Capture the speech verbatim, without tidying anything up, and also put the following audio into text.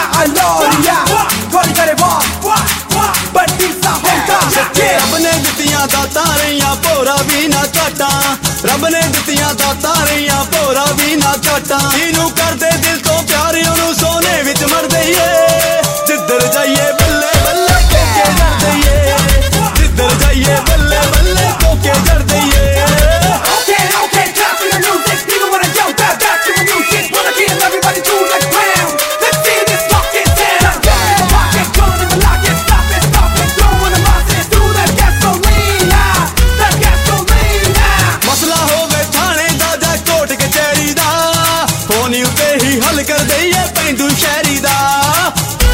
all'oria, gol करे बहुत बड़ी सा होता सच्चे रब ने दित्तियां दातां रहियां भोरा भी ना घाटा रब ने दित्तियां दातां रहियां भोरा भी ना घाटा इनू करदे दिल तो प्यार ओनू सोने विच मरदे जिधर जाइए बल्ले बल्ले कोके जड़दे जिधर जाइए बल्ले बल्ले कोके जड़दे Okay, okay, drop in the music. People wanna go back, back to the music. Wanna feel everybody to the ground. Let's see this fucking sound. Gun in the pocket, gun in the locket. Stop it, stop it. Throwing the masses through the gasolina, the gasolina. मसला होवे थाने दा जा coat कचहरी दा phone उत्ते ही हल कर दईए पेंडू शहरी दा